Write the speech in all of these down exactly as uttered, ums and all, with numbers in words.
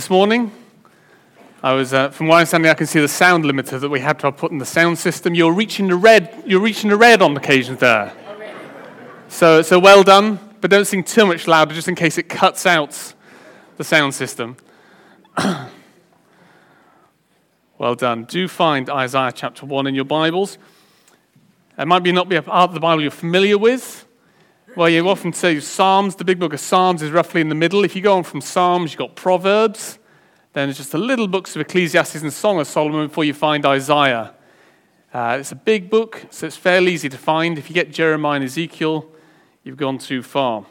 This morning, I was, uh, from where I'm standing, I can see the sound limiter that we had to have put in the sound system. You're reaching the red. You're reaching the red on occasions there. So, so well done. But don't sing too much louder, just in case it cuts out the sound system. Well done. Do find Isaiah chapter one in your Bibles. It might be not be a part of the Bible you're familiar with. Well, you often say Psalms, the big book of Psalms is roughly in the middle. If you go on from Psalms, you've got Proverbs. Then it's just the little books of Ecclesiastes and Song of Solomon before you find Isaiah. Uh, it's a big book, so it's fairly easy to find. If you get Jeremiah and Ezekiel, you've gone too far.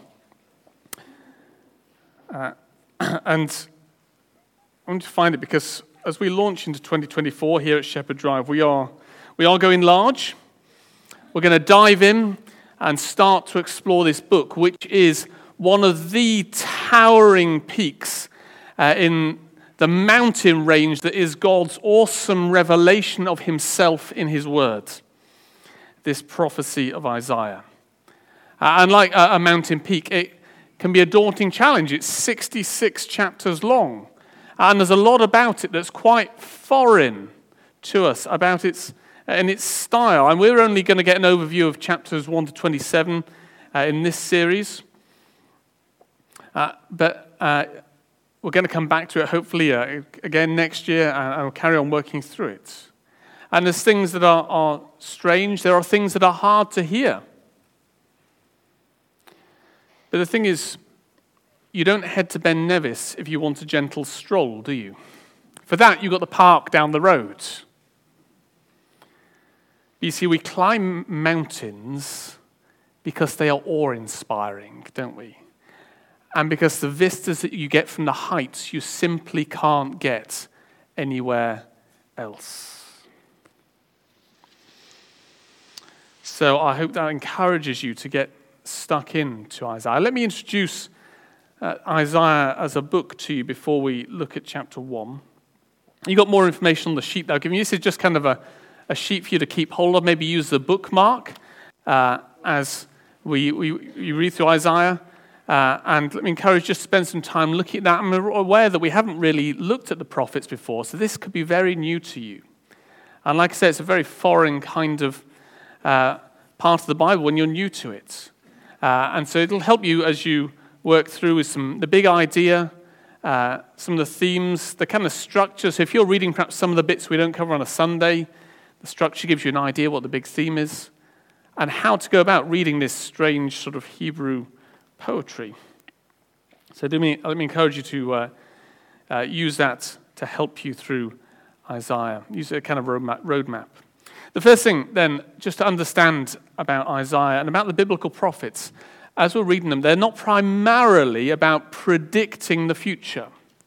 Uh, and I want to find it because as we launch into twenty twenty-four here at Shepherd Drive, we are, we are going large. We're going to dive in and start to explore this book, which is one of the towering peaks uh, in the mountain range that is God's awesome revelation of himself in his words, this prophecy of Isaiah. Uh, and like a, a mountain peak, it can be a daunting challenge. It's sixty-six chapters long, and there's a lot about it that's quite foreign to us, about its and its style. And we're only going to get an overview of chapters one to twenty-seven uh, in this series. Uh, but uh, we're going to come back to it hopefully uh, again next year, and I'll carry on working through it. And there's things that are, are strange. There are things that are hard to hear. But the thing is, you don't head to Ben Nevis if you want a gentle stroll, do you? For that, you've got the park down the road. You see, we climb mountains because they are awe-inspiring, don't we? And because the vistas that you get from the heights, you simply can't get anywhere else. So I hope that encourages you to get stuck into Isaiah. Let me introduce uh, Isaiah as a book to you before we look at chapter one. You've got more information on the sheet that I've given you. This is just kind of a a sheet for you to keep hold of. Maybe use the bookmark uh, as we, we, we read through Isaiah. Uh, and let me encourage you to spend some time looking at that. I'm aware that we haven't really looked at the prophets before, so this could be very new to you. And like I said, it's a very foreign kind of uh, part of the Bible when you're new to it. Uh, and so it'll help you as you work through with some the big idea, uh, some of the themes, the kind of structure. So if you're reading perhaps some of the bits we don't cover on a Sunday, the structure gives you an idea what the big theme is and how to go about reading this strange sort of Hebrew poetry. So let me, let me encourage you to uh, uh, use that to help you through Isaiah. Use a kind of roadmap, roadmap. The first thing then, just to understand about Isaiah and about the biblical prophets, as we're reading them, they're not primarily about predicting the future.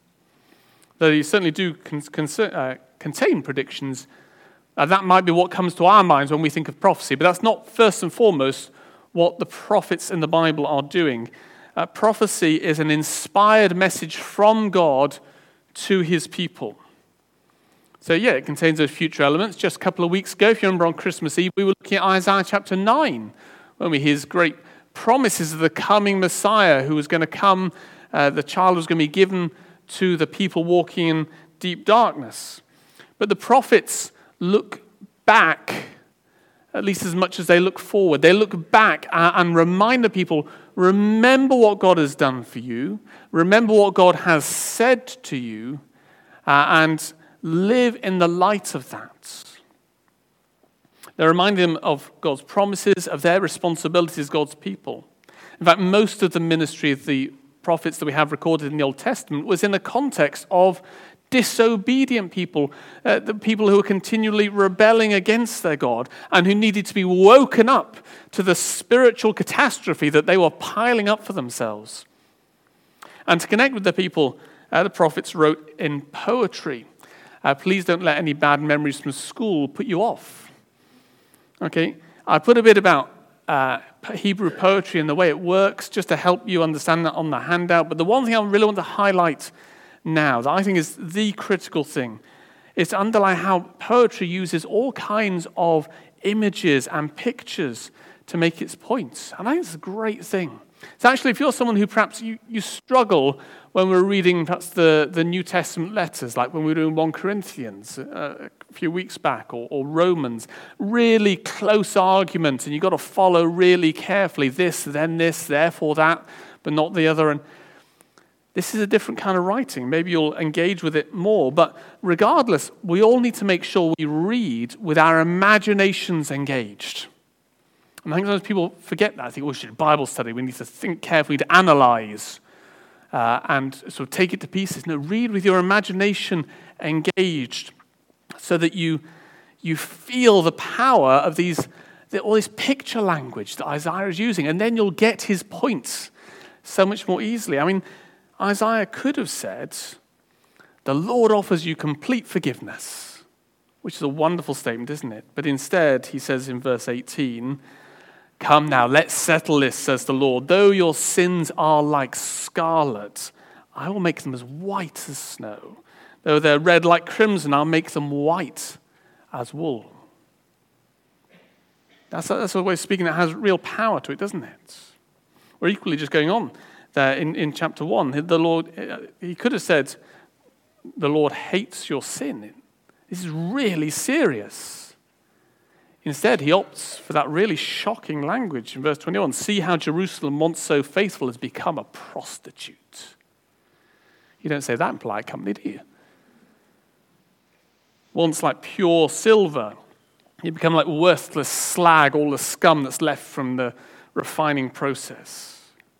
Though you certainly do con- con- uh, contain predictions. Uh, that might be what comes to our minds when we think of prophecy, but that's not first and foremost what the prophets in the Bible are doing. Uh, prophecy is an inspired message from God to his people. So yeah, it contains those future elements. Just a couple of weeks ago, if you remember on Christmas Eve, we were looking at Isaiah chapter nine, when we hear his great promises of the coming Messiah who was going to come, uh, the child was going to be given to the people walking in deep darkness. But the prophets look back, at least as much as they look forward. They look back and remind the people, remember what God has done for you, remember what God has said to you, uh, and live in the light of that. They remind them of God's promises, of their responsibilities as God's people. In fact, most of the ministry of the prophets that we have recorded in the Old Testament was in the context of disobedient people, uh, the people who were continually rebelling against their God and who needed to be woken up to the spiritual catastrophe that they were piling up for themselves. And to connect with the people, uh, the prophets wrote in poetry. Uh, please don't let any bad memories from school put you off. Okay, I put a bit about uh, Hebrew poetry and the way it works just to help you understand that on the handout. But the one thing I really want to highlight now that I think is the critical thing is to underline how poetry uses all kinds of images and pictures to make its points. And I think it's a great thing. So actually, if you're someone who perhaps you, you struggle when we're reading perhaps the, the New Testament letters, like when we were doing First Corinthians uh, a few weeks back, or, or Romans, really close arguments, and you've got to follow really carefully this, then this, therefore that, but not the other. And this is a different kind of writing. Maybe you'll engage with it more, but regardless, we all need to make sure we read with our imaginations engaged. And I think sometimes people forget that. I think, oh, we should Bible study. We need to think carefully, to analyze, uh, and sort of take it to pieces. No, read with your imagination engaged, so that you you feel the power of these the, all this picture language that Isaiah is using, and then you'll get his points so much more easily. I mean, Isaiah could have said, "The Lord offers you complete forgiveness," which is a wonderful statement, isn't it? But instead, he says in verse eighteen, "Come now, let's settle this, says the Lord. Though your sins are like scarlet, I will make them as white as snow. Though they're red like crimson, I'll make them white as wool." That's a, that's a way of speaking that has real power to it, doesn't it? Or equally, just going on there in, in chapter one, the Lord, he could have said, "The Lord hates your sin." This is really serious. Instead, he opts for that really shocking language in verse twenty-one. "See how Jerusalem, once so faithful, has become a prostitute." You don't say that in polite company, do you? Once like pure silver, you become like worthless slag, all the scum that's left from the refining process.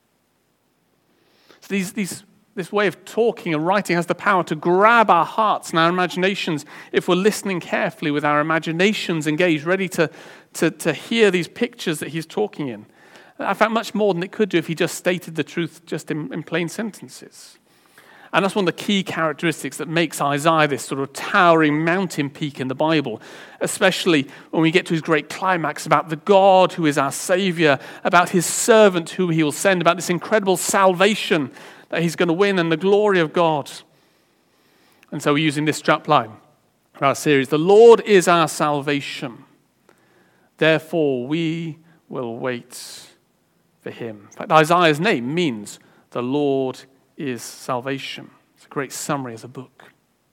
So these, these This way of talking and writing has the power to grab our hearts and our imaginations if we're listening carefully with our imaginations engaged, ready to, to, to hear these pictures that he's talking in. I found much more than it could do if he just stated the truth just in, in plain sentences. And that's one of the key characteristics that makes Isaiah this sort of towering mountain peak in the Bible, especially when we get to his great climax about the God who is our Savior, about his servant who he will send, about this incredible salvation that he's going to win, and the glory of God. And so we're using this strapline for our series. The Lord is our salvation. Therefore, we will wait for him. In fact, Isaiah's name means the Lord is salvation. It's a great summary as a book.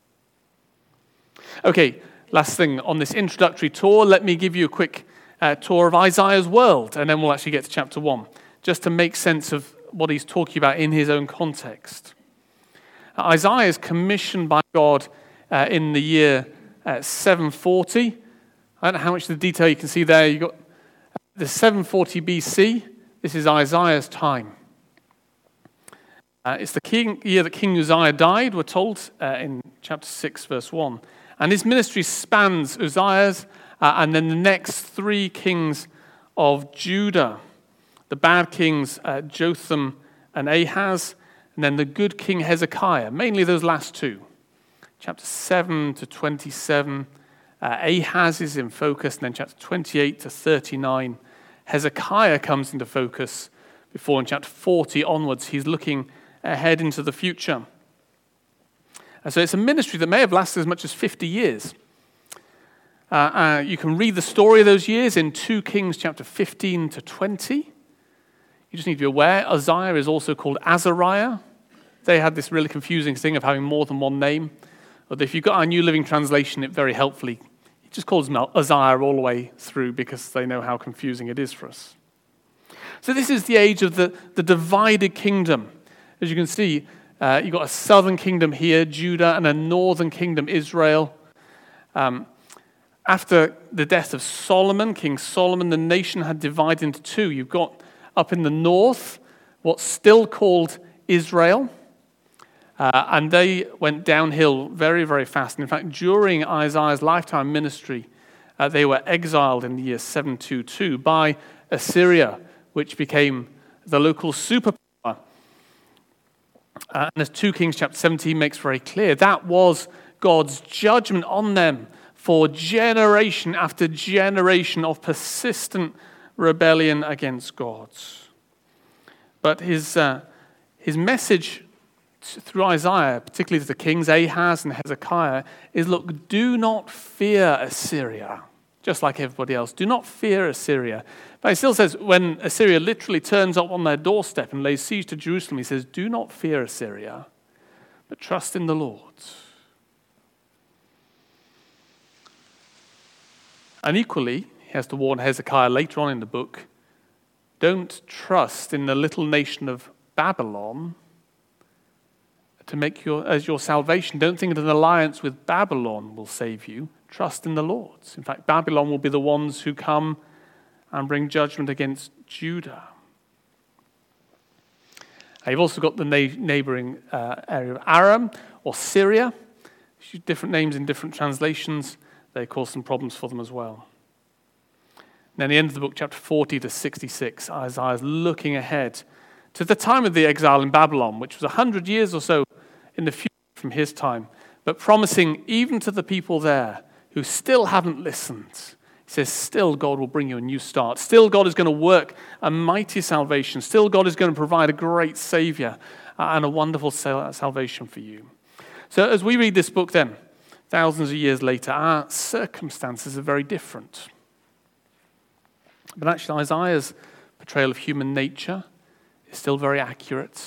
Okay, last thing on this introductory tour, let me give you a quick uh, tour of Isaiah's world, and then we'll actually get to chapter one, just to make sense of what he's talking about in his own context. Uh, Isaiah is commissioned by God uh, in the year uh, seven forty. I don't know how much of the detail you can see there. You've got the seven forty B C. This is Isaiah's time. Uh, it's the king, year that King Uzziah died, we're told uh, in chapter six, verse one. And his ministry spans Uzziah's uh, and then the next three kings of Judah. The bad kings, uh, Jotham and Ahaz, and then the good king Hezekiah, mainly those last two. Chapter seven to twenty-seven, uh, Ahaz is in focus, and then chapter twenty-eight to thirty-nine, Hezekiah comes into focus, before in chapter forty onwards, he's looking ahead into the future. And so it's a ministry that may have lasted as much as fifty years. Uh, uh, you can read the story of those years in Second Kings chapter fifteen to twenty. You just need to be aware, Uzziah is also called Azariah. They had this really confusing thing of having more than one name. But if you've got our New Living Translation, it very helpfully, it just calls him Uzziah all the way through because they know how confusing it is for us. So this is the age of the, the divided kingdom. As you can see, uh, you've got a southern kingdom here, Judah, and a northern kingdom, Israel. Um, after the death of Solomon, King Solomon, the nation had divided into two. You've got up in the north what's still called Israel, uh, and they went downhill very, very fast. In fact, during Isaiah's lifetime ministry, uh, they were exiled in the year seven twenty-two by Assyria, which became the local superpower. Uh, and as Second Kings chapter seventeen makes very clear, that was God's judgment on them for generation after generation of persistent rebellion against God. But his uh, his message through Isaiah, particularly to the kings Ahaz and Hezekiah, is, look, do not fear Assyria. just like everybody else. Do not fear Assyria. But he still says, when Assyria literally turns up on their doorstep and lays siege to Jerusalem, he says, do not fear Assyria, but trust in the Lord. And equally, he has to warn Hezekiah later on in the book, don't trust in the little nation of Babylon to make your as your salvation. Don't think that an alliance with Babylon will save you. Trust in the Lord. In fact, Babylon will be the ones who come and bring judgment against Judah. You've also got the na- neighboring uh, area of Aram or Syria. Different names in different translations. They cause some problems for them as well. Then the end of the book, chapter forty to sixty-six, Isaiah is looking ahead to the time of the exile in Babylon, which was one hundred years or so in the future from his time, but promising even to the people there who still haven't listened. He says, still God will bring you a new start. Still God is going to work a mighty salvation. Still God is going to provide a great Savior and a wonderful salvation for you. So as we read this book then, thousands of years later, our circumstances are very different. But actually, Isaiah's portrayal of human nature is still very accurate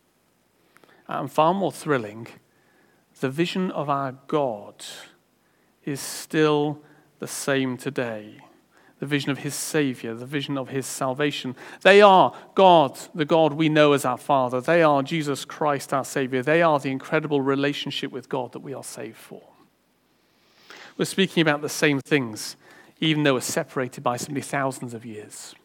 and far more thrilling. The vision of our God is still the same today. The vision of his Savior, the vision of his salvation. They are God, the God we know as our Father. They are Jesus Christ, our Savior. They are the incredible relationship with God that we are saved for. We're speaking about the same things, even though we're separated by so many thousands of years.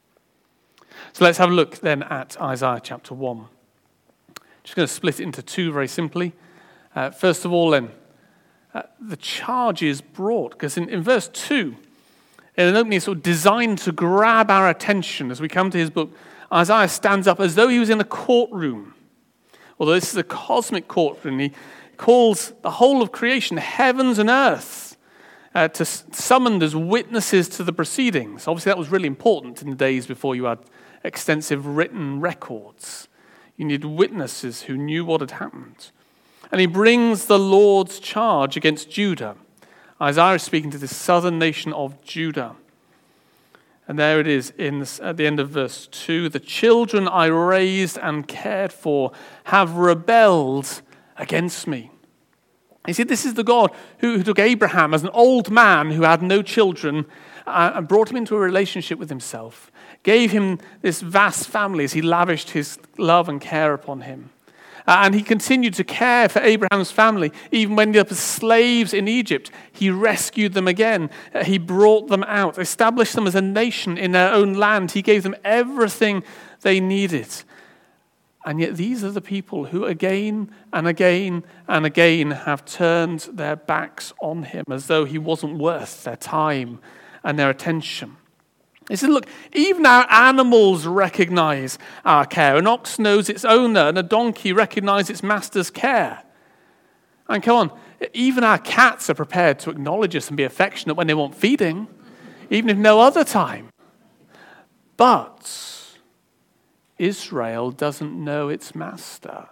So let's have a look then at Isaiah chapter one. Just going to split it into two very simply. Uh, first of all then, uh, the charge is brought, because in, in verse two, in an opening sort of designed to grab our attention as we come to his book, Isaiah stands up as though he was in a courtroom. Although this is a cosmic courtroom, he calls the whole of creation, heavens and earth, uh, to summoned as witnesses to the proceedings. Obviously that was really important in the days before you had extensive written records. You needed witnesses who knew what had happened. And he brings the Lord's charge against Judah. Isaiah is speaking to the southern nation of Judah. And there it is in this, at the end of verse two. The children I raised and cared for have rebelled against me. You see, this is the God who, who took Abraham as an old man who had no children uh, and brought him into a relationship with himself. Gave him this vast family as he lavished his love and care upon him. Uh, and he continued to care for Abraham's family. Even when they were slaves in Egypt, he rescued them again. Uh, he brought them out, established them as a nation in their own land. He gave them everything they needed. And yet these are the people who again and again and again have turned their backs on him as though he wasn't worth their time and their attention. He said, look, even our animals recognize our care. An ox knows its owner, and a donkey recognizes its master's care. And come on, even our cats are prepared to acknowledge us and be affectionate when they want feeding, even if no other time. But Israel doesn't know its master.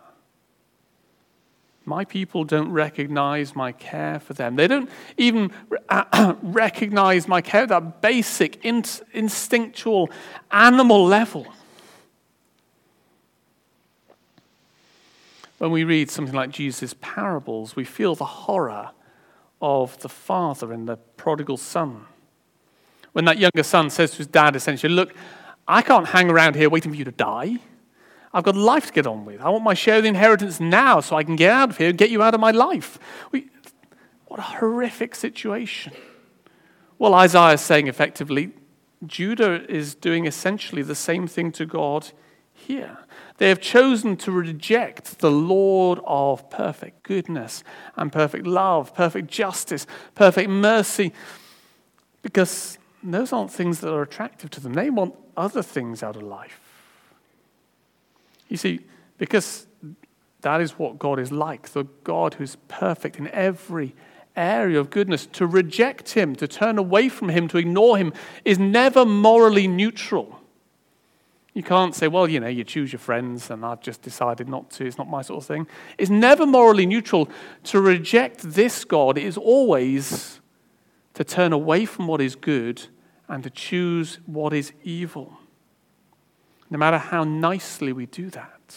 My people don't recognize my care for them. They don't even recognize my care at that basic, in- instinctual, animal level. When we read something like Jesus' parables, we feel the horror of the father and the prodigal son. When that younger son says to his dad, essentially, look, I can't hang around here waiting for you to die. I've got life to get on with. I want my share of the inheritance now so I can get out of here and get you out of my life. We, what a horrific situation. Well, Isaiah is saying effectively, Judah is doing essentially the same thing to God here. They have chosen to reject the Lord of perfect goodness and perfect love, perfect justice, perfect mercy, because those aren't things that are attractive to them. They want other things out of life. You see, because that is what God is like, the God who's perfect in every area of goodness. To reject him, to turn away from him, to ignore him is never morally neutral. You can't say, well, you know, you choose your friends and I've just decided not to. It's not my sort of thing. It's never morally neutral. To reject this God is always to turn away from what is good and to choose what is evil. No matter how nicely we do that.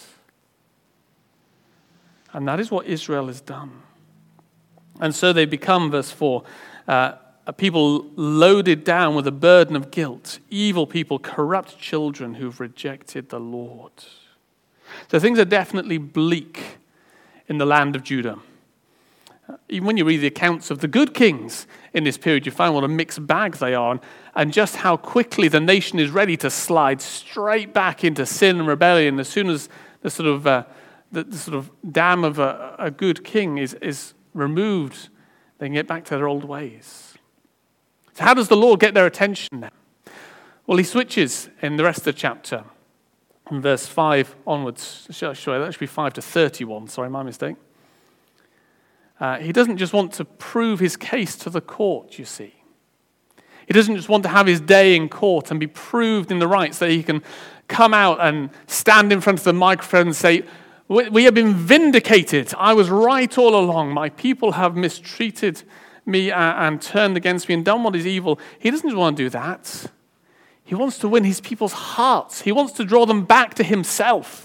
And that is what Israel has done. And so they become, verse four, uh, a people loaded down with a burden of guilt, evil people, corrupt children who've rejected the Lord. So things are definitely bleak in the land of Judah. Even when you read the accounts of the good kings in this period, you find what a mixed bag they are, and just how quickly the nation is ready to slide straight back into sin and rebellion as soon as the sort of uh, the, the sort of dam of a, a good king is, is removed. They can get back to their old ways. So how does the Lord get their attention then? Well, he switches in the rest of the chapter, from verse five onwards. Sorry, that should be five to thirty-one. Sorry, my mistake. Uh, he doesn't just want to prove his case to the court, you see. He doesn't just want to have his day in court and be proved in the right so that he can come out and stand in front of the microphone and say, we have been vindicated. I was right all along. My people have mistreated me and turned against me and done what is evil. He doesn't just want to do that. He wants to win his people's hearts. He wants to draw them back to himself.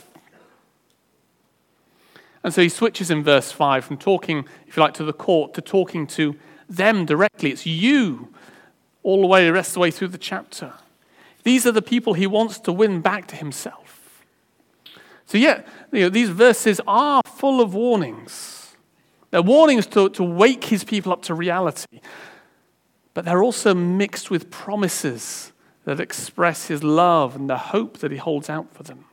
And so he switches in verse five from talking, if you like, to the court to talking to them directly. It's you all the way, the rest of the way through the chapter. These are the people he wants to win back to himself. So yeah, you know, these verses are full of warnings. They're warnings to, to wake his people up to reality. But they're also mixed with promises that express his love and the hope that he holds out for them.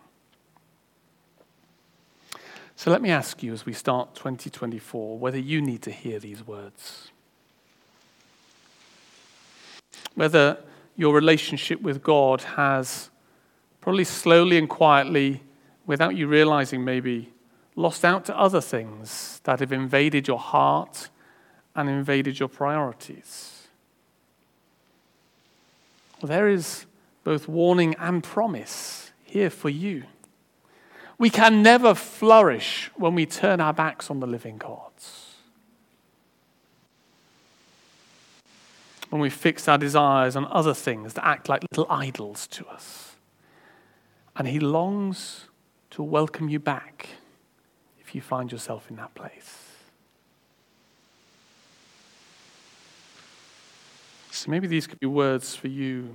So let me ask you as we start twenty twenty-four whether you need to hear these words. Whether your relationship with God has probably slowly and quietly, without you realizing maybe, lost out to other things that have invaded your heart and invaded your priorities. Well, there is both warning and promise here for you. We can never flourish when we turn our backs on the living God. When we fix our desires on other things that act like little idols to us. And he longs to welcome you back if you find yourself in that place. So maybe these could be words for you.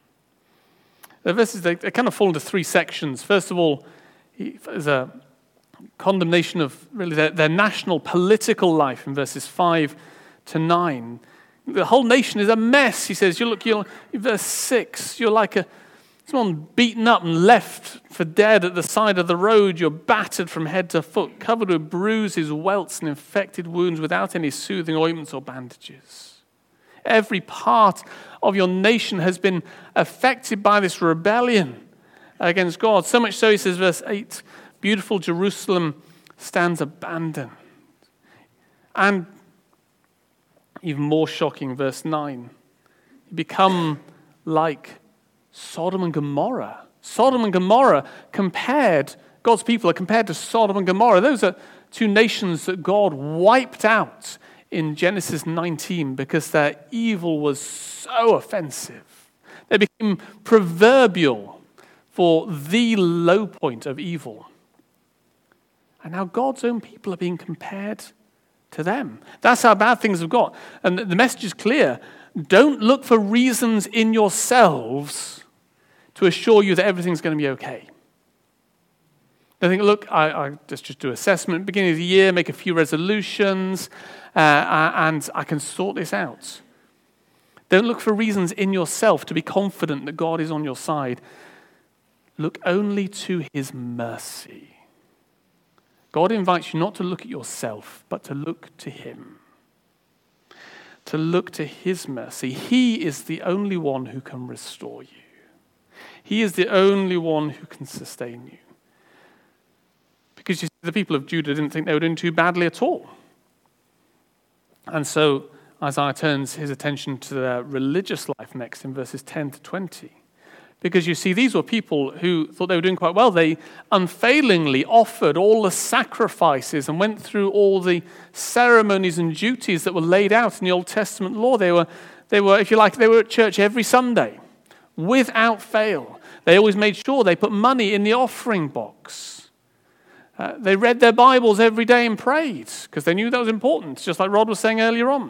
The verses, they, they kind of fall into three sections. First of all, there's a condemnation of really their, their national political life in verses five to nine. The whole nation is a mess. He says, you look, you're, verse six, you're like a someone beaten up and left for dead at the side of the road. You're battered from head to foot, covered with bruises, welts, and infected wounds without any soothing ointments or bandages. Every part of your nation has been affected by this rebellion against God. So much so, he says, verse eight, beautiful Jerusalem stands abandoned. And even more shocking, verse nine, you become like Sodom and Gomorrah. Sodom and Gomorrah compared, God's people are compared to Sodom and Gomorrah. Those are two nations that God wiped out in Genesis nineteen because their evil was so offensive. They became proverbial for the low point of evil. And now God's own people are being compared to them. That's how bad things have got. And the message is clear. Don't look for reasons in yourselves to assure you that everything's going to be okay. Don't think, look, I, I just, just do assessment, beginning of the year, make a few resolutions, uh, and I can sort this out. Don't look for reasons in yourself to be confident that God is on your side. Look only to his mercy. God invites you not to look at yourself, but to look to him. To look to his mercy. He is the only one who can restore you. He is the only one who can sustain you. Because you see, the people of Judah didn't think they were doing too badly at all. And so Isaiah turns his attention to their religious life next in verses ten to twenty. Because you see, these were people who thought they were doing quite well. They unfailingly offered all the sacrifices and went through all the ceremonies and duties that were laid out in the Old Testament law. They were, They were, if you like, they were at church every Sunday, without fail. They always made sure they put money in the offering box. Uh, they read their Bibles every day and prayed because they knew that was important, just like Rod was saying earlier on.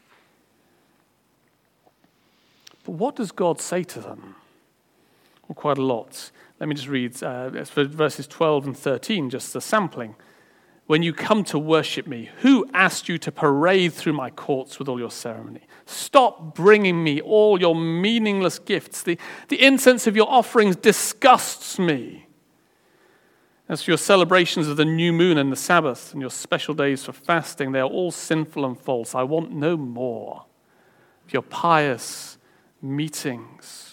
But what does God say to them? Well, quite a lot. Let me just read uh, verses twelve and thirteen, just a sampling. When you come to worship me, who asked you to parade through my courts with all your ceremony? Stop bringing me all your meaningless gifts. The, the incense of your offerings disgusts me. As for your celebrations of the new moon and the Sabbath and your special days for fasting, they are all sinful and false. I want no more of your pious meetings.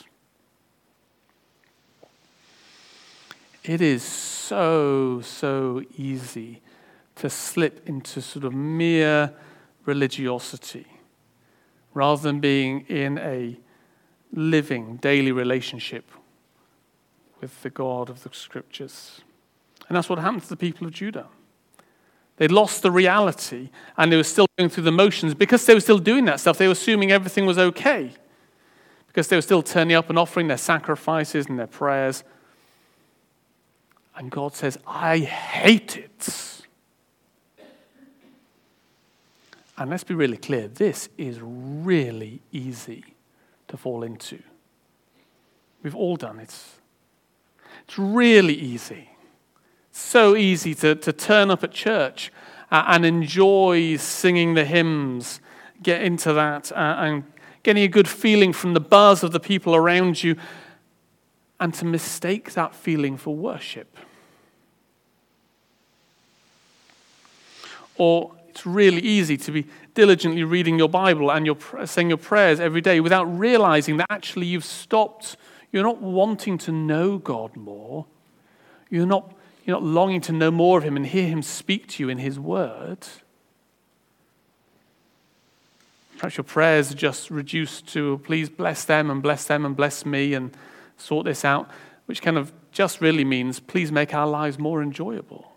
It is so, so easy to slip into sort of mere religiosity rather than being in a living daily relationship with the God of the Scriptures. And that's what happened to the people of Judah. They'd lost the reality and they were still going through the motions. Because they were still doing that stuff, they were assuming everything was okay. Because they were still turning up and offering their sacrifices and their prayers. And God says, I hate it. And let's be really clear, this is really easy to fall into. We've all done it. It's really easy. So easy to, to turn up at church uh, and enjoy singing the hymns, get into that, uh, and getting a good feeling from the buzz of the people around you, and to mistake that feeling for worship. Or it's really easy to be diligently reading your Bible and you're saying your prayers every day without realizing that actually you've stopped. You're not wanting to know God more. You're not, you're not longing to know more of him and hear him speak to you in his word. Perhaps your prayers are just reduced to, please bless them and bless them and bless me and sort this out, which kind of just really means, please make our lives more enjoyable.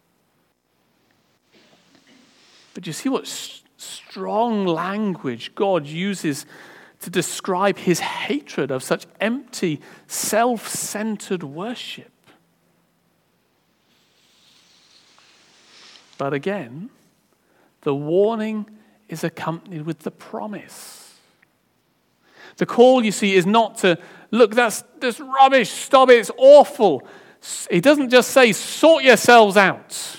But you see what st- strong language God uses to describe his hatred of such empty, self-centered worship. But again, the warning is accompanied with the promise. The call, you see, is not to, look, that's, that's rubbish, stop it, it's awful. He doesn't just say, sort yourselves out.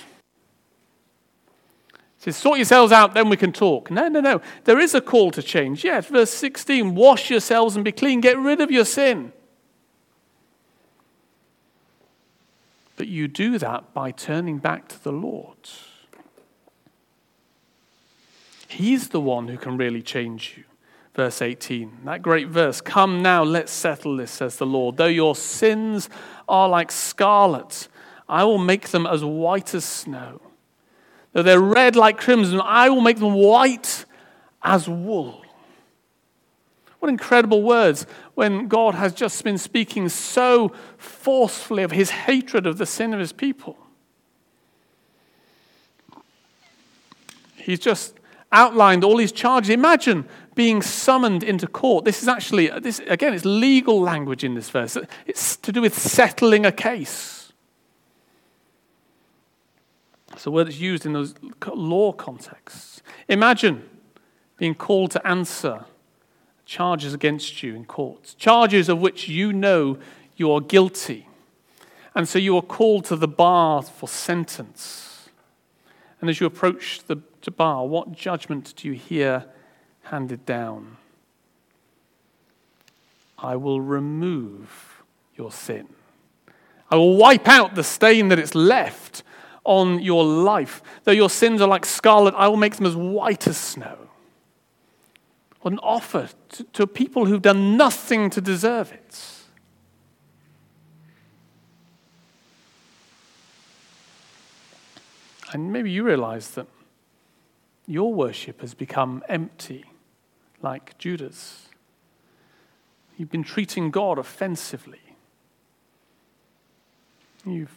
He says, sort yourselves out, then we can talk. No, no, no. There is a call to change. Yes, verse sixteen, wash yourselves and be clean. Get rid of your sin. But you do that by turning back to the Lord. He's the one who can really change you. Verse eighteen, that great verse, come now, let's settle this, says the Lord. Though your sins are like scarlet, I will make them as white as snow. Though they're red like crimson, I will make them white as wool. What incredible words when God has just been speaking so forcefully of his hatred of the sin of his people. He's just outlined all these charges. Imagine being summoned into court. This is actually, this again, it's legal language in this verse. It's to do with settling a case. It's a word that's used in those law contexts. Imagine being called to answer charges against you in court, charges of which you know you are guilty. And so you are called to the bar for sentence. And as you approach the bar, what judgment do you hear handed down? I will remove your sin. I will wipe out the stain that it's left on your life. Though your sins are like scarlet, I will make them as white as snow. What an offer to, to people who've done nothing to deserve it. And maybe you realize that your worship has become empty, like Judah's. You've been treating God offensively. You've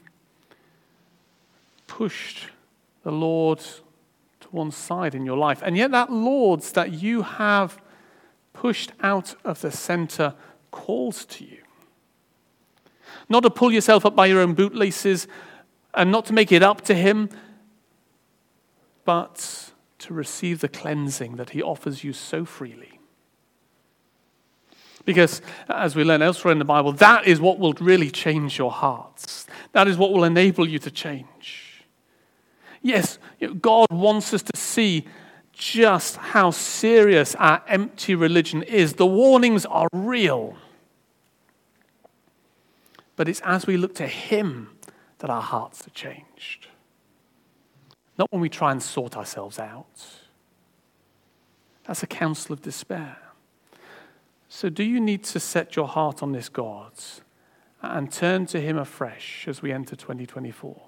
pushed the Lord to one side in your life. And yet that Lord's that you have pushed out of the center, calls to you. Not to pull yourself up by your own bootlaces and not to make it up to him, but to receive the cleansing that he offers you so freely. Because, as we learn elsewhere in the Bible, that is what will really change your hearts. That is what will enable you to change. Yes, God wants us to see just how serious our empty religion is. The warnings are real. But it's as we look to him that our hearts are changed. Not when we try and sort ourselves out. That's a counsel of despair. So do you need to set your heart on this God and turn to him afresh as we enter twenty twenty-four?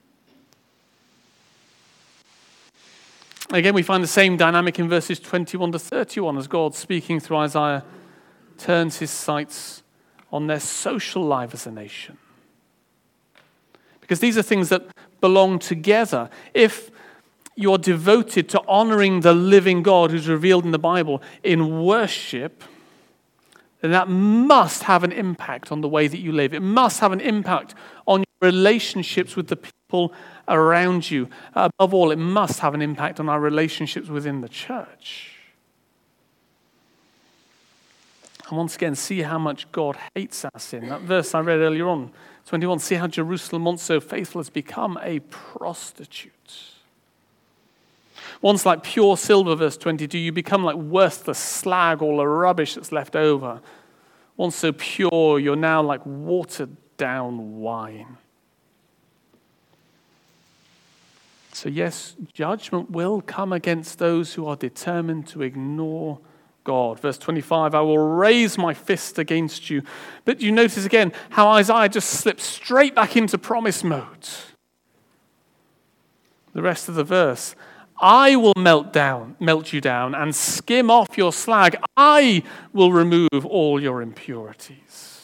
Again, we find the same dynamic in verses twenty-one to thirty-one as God, speaking through Isaiah, turns his sights on their social life as a nation. Because these are things that belong together. If you're devoted to honoring the living God who's revealed in the Bible in worship, then that must have an impact on the way that you live. It must have an impact on your relationships with the people around you. Above all, it must have an impact on our relationships within the church. And once again, see how much God hates our sin. That verse I read earlier on, twenty-one, see how Jerusalem, once so faithful, has become a prostitute. Once like pure silver, verse twenty-two, you become like worthless slag, all the rubbish that's left over. Once so pure, you're now like watered down wine. So yes, judgment will come against those who are determined to ignore God. Verse twenty-five, I will raise my fist against you. But you notice again how Isaiah just slips straight back into promise mode. The rest of the verse, I will melt down, melt you down and skim off your slag. I will remove all your impurities.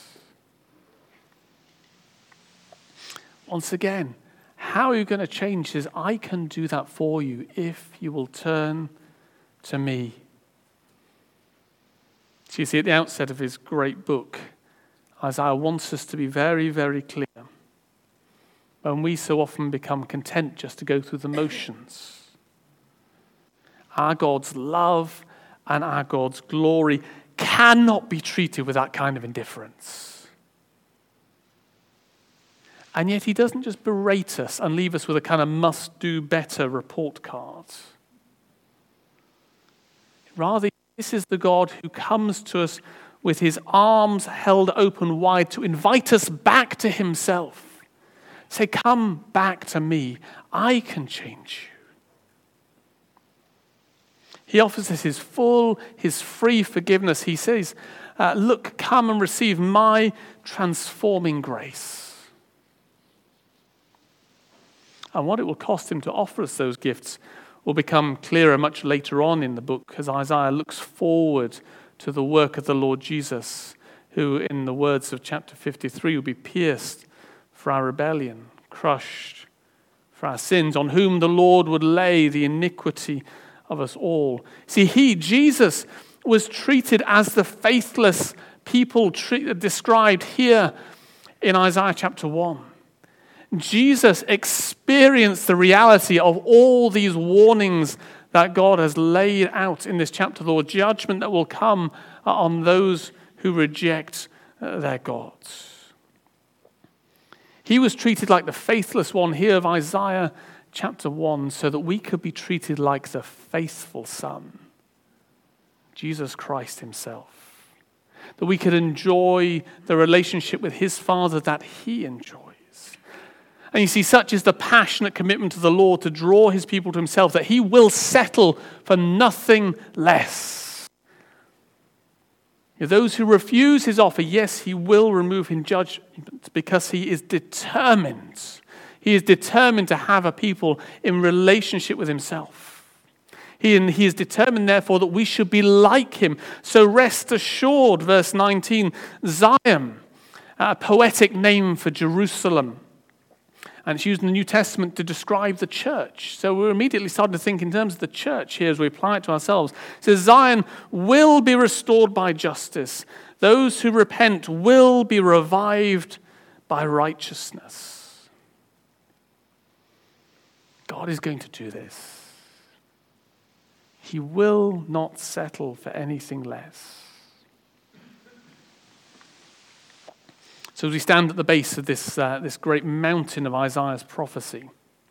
Once again, how are you going to change this? I can do that for you if you will turn to me. So you see, at the outset of his great book, Isaiah wants us to be very, very clear. When we so often become content just to go through the motions, our God's love and our God's glory cannot be treated with that kind of indifference. And yet he doesn't just berate us and leave us with a kind of must-do-better report card. Rather, this is the God who comes to us with his arms held open wide to invite us back to himself. Say, come back to me. I can change you. He offers us his full, his free forgiveness. He says, uh, look, come and receive my transforming grace. And what it will cost him to offer us those gifts will become clearer much later on in the book as Isaiah looks forward to the work of the Lord Jesus, who, in the words of chapter fifty-three, will be pierced for our rebellion, crushed for our sins, on whom the Lord would lay the iniquity of us all. See, he, Jesus, was treated as the faithless people treat, described here in Isaiah chapter one. Jesus experienced the reality of all these warnings that God has laid out in this chapter, the judgment that will come on those who reject their gods. He was treated like the faithless one here of Isaiah chapter one, so that we could be treated like the faithful Son, Jesus Christ himself. That we could enjoy the relationship with his Father that he enjoys. And you see, such is the passionate commitment of the Lord to draw his people to himself that he will settle for nothing less. Those who refuse his offer, yes, he will remove in judgment because he is determined. He is determined to have a people in relationship with himself. He, and he is determined, therefore, that we should be like him. So rest assured, verse nineteen, Zion, a poetic name for Jerusalem, And it's used in the New Testament to describe the church. So we're immediately starting to think in terms of the church here as we apply it to ourselves. It says, Zion will be restored by justice. Those who repent will be revived by righteousness. God is going to do this. He will not settle for anything less. So as we stand at the base of this, uh, this great mountain of Isaiah's prophecy,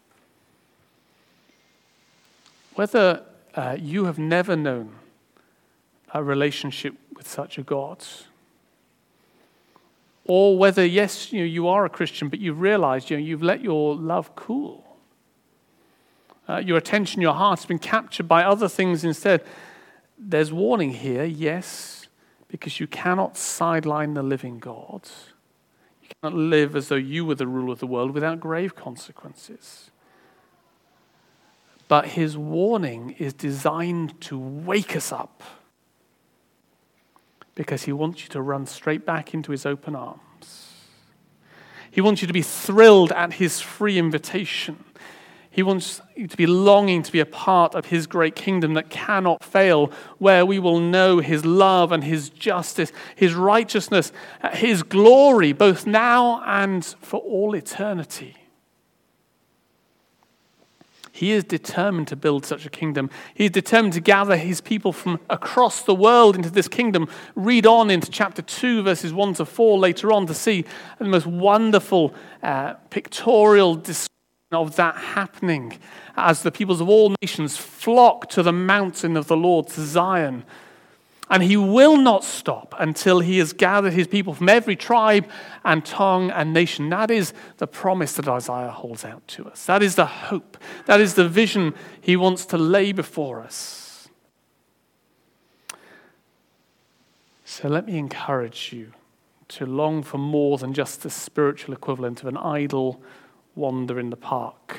whether uh, you have never known a relationship with such a God, or whether, yes, you know, you are a Christian, but you've realized, you know, you've let your love cool. Uh, your attention, your heart has been captured by other things instead. There's warning here, yes, because you cannot sideline the living God. You cannot live as though you were the ruler of the world without grave consequences. But his warning is designed to wake us up, because he wants you to run straight back into his open arms. He wants you to be thrilled at his free invitation. He wants you to be longing to be a part of his great kingdom that cannot fail, where we will know his love and his justice, his righteousness, his glory, both now and for all eternity. He is determined to build such a kingdom. He is determined to gather his people from across the world into this kingdom. Read on into chapter two, verses one to four later on to see the most wonderful uh, pictorial description of that happening as the peoples of all nations flock to the mountain of the Lord, to Zion. And he will not stop until he has gathered his people from every tribe and tongue and nation. That is the promise that Isaiah holds out to us. That is the hope. That is the vision he wants to lay before us. So let me encourage you to long for more than just the spiritual equivalent of an idle wander in the park.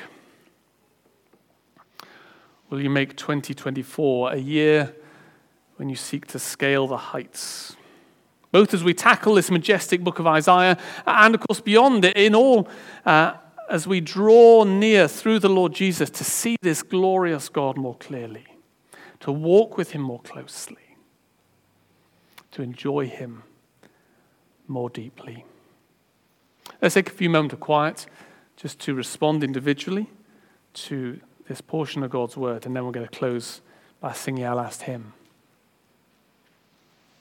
Will you make twenty twenty-four a year when you seek to scale the heights? Both as we tackle this majestic book of Isaiah and, of course, beyond it, in all, uh, as we draw near through the Lord Jesus to see this glorious God more clearly, to walk with him more closely, to enjoy him more deeply. Let's take a few moments of quiet just to respond individually to this portion of God's word, and then we're going to close by singing our last hymn.